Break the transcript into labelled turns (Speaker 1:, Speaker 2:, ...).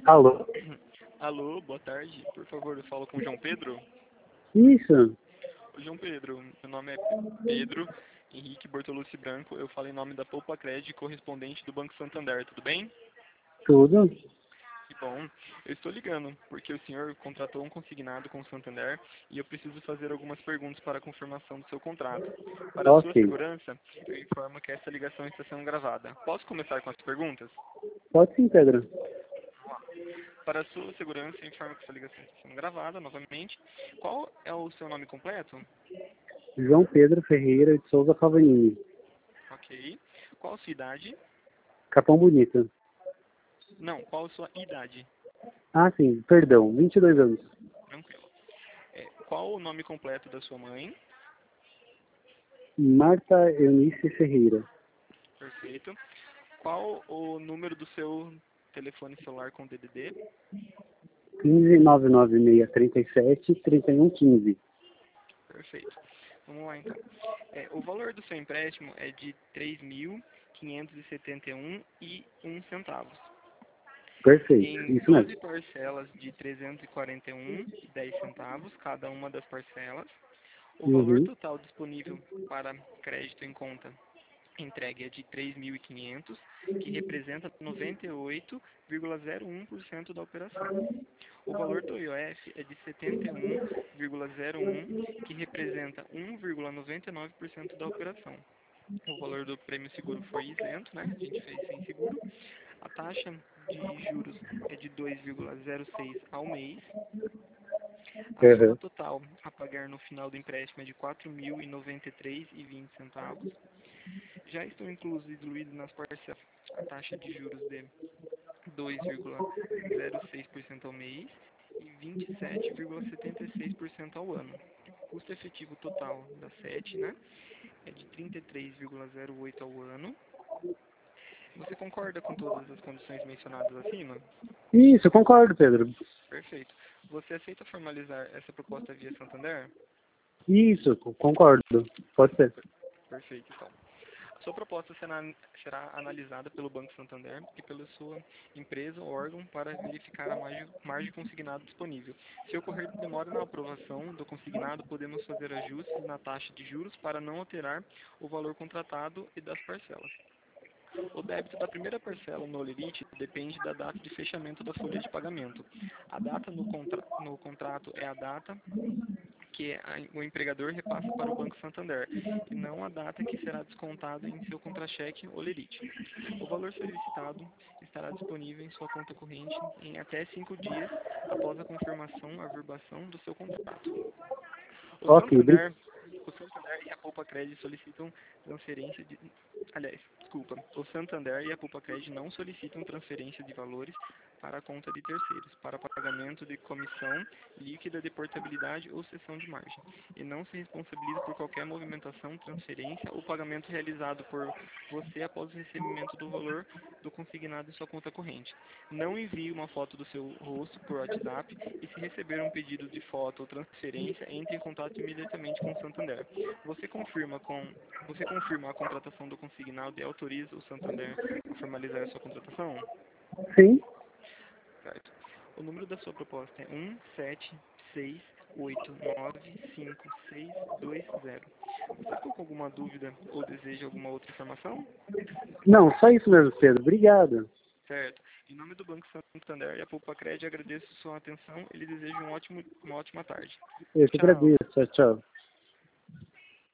Speaker 1: Alô?
Speaker 2: Alô, boa tarde. Por favor, eu falo com o João Pedro.
Speaker 1: Isso,
Speaker 2: Ô, João Pedro, meu nome é Pedro Henrique Bortolucci Branco. Eu falo em nome da Poupa Cred, correspondente do Banco Santander, tudo bem?
Speaker 1: tudo?
Speaker 2: Que bom. Eu estou ligando porque o senhor contratou um consignado com o Santander e eu preciso fazer algumas perguntas para a confirmação do seu contrato. Para a sua
Speaker 1: Ok.
Speaker 2: segurança, eu informo que essa ligação está sendo gravada. Posso começar com as perguntas?
Speaker 1: Pode sim, Pedro.
Speaker 2: Para a sua segurança, eu informo que essa ligação está sendo gravada novamente. Qual é o seu nome completo?
Speaker 1: João Pedro Ferreira de Souza Cavanini.
Speaker 2: Ok. Qual a sua idade?
Speaker 1: Capão Bonito.
Speaker 2: Não, qual a sua idade?
Speaker 1: Ah, sim, perdão, 22 anos.
Speaker 2: Tranquilo. Qual o nome completo da sua mãe?
Speaker 1: Marta Eunice Ferreira.
Speaker 2: Perfeito. Qual o número do seu telefone celular com DDD?
Speaker 1: 15996373115.
Speaker 2: Perfeito. Vamos lá então. O valor do seu empréstimo é de R$ 3.571,01.
Speaker 1: Perfeito,
Speaker 2: Em
Speaker 1: isso
Speaker 2: 12
Speaker 1: mesmo.
Speaker 2: parcelas de R$ 341,10 cada uma das parcelas. O valor
Speaker 1: Uhum.
Speaker 2: total disponível para crédito em conta entregue é de 3.500, que representa 98,01% da operação. O valor do IOF é de 71,01, que representa 1,99% da operação. O valor do prêmio seguro foi isento, né? A gente fez sem seguro. A taxa de juros é de 2,06 ao mês. A soma
Speaker 1: Uhum.
Speaker 2: total a pagar no final do empréstimo é de R$ 4.093,20. Já estão inclusos e diluídos nas parcelas a taxa de juros de 2,06% ao mês e 27,76% ao ano. O custo efetivo total da SET, né, é de 33,08 ao ano. Você concorda com todas as condições mencionadas acima?
Speaker 1: Isso, concordo, Pedro.
Speaker 2: Perfeito. Você aceita formalizar essa proposta via Santander?
Speaker 1: Isso, concordo. Pode ser.
Speaker 2: Perfeito, então. A sua proposta será analisada pelo Banco Santander e pela sua empresa ou órgão para verificar a margem consignada disponível. Se ocorrer demora na aprovação do consignado, podemos fazer ajustes na taxa de juros para não alterar o valor contratado e das parcelas. O débito da primeira parcela no Olerite depende da data de fechamento da folha de pagamento. A data no contrato é a data que o empregador repassa para o Banco Santander, e não a data que será descontado em seu contra-cheque ou lerite. O valor solicitado estará disponível em sua conta corrente em até 5 dias após a confirmação, averbação do seu contrato. O
Speaker 1: Ok,
Speaker 2: Santander, o Santander e a Poupa Cred solicitam transferência de... Aliás, desculpa, o Santander e a Poupa Cred não solicitam transferência de valores para a conta de terceiros, para pagamento de comissão líquida de portabilidade ou cessão de margem, e não se responsabiliza por qualquer movimentação, transferência ou pagamento realizado por você após o recebimento do valor do consignado em sua conta corrente. Não envie uma foto do seu rosto por WhatsApp e, se receber um pedido de foto ou transferência, entre em contato imediatamente com o Santander. Você confirma a contratação do consignado e autoriza o Santander a formalizar a sua contratação?
Speaker 1: sim.
Speaker 2: Certo. O número da sua proposta é 1768956620. Você ficou com alguma dúvida ou deseja alguma outra informação?
Speaker 1: Não, só isso mesmo, Pedro. Obrigado.
Speaker 2: Certo. Em nome do Banco Santander e a Poupa Cred, agradeço sua atenção e lhe desejo uma ótima tarde.
Speaker 1: Eu que
Speaker 2: Tchau.
Speaker 1: agradeço. Tchau, tchau.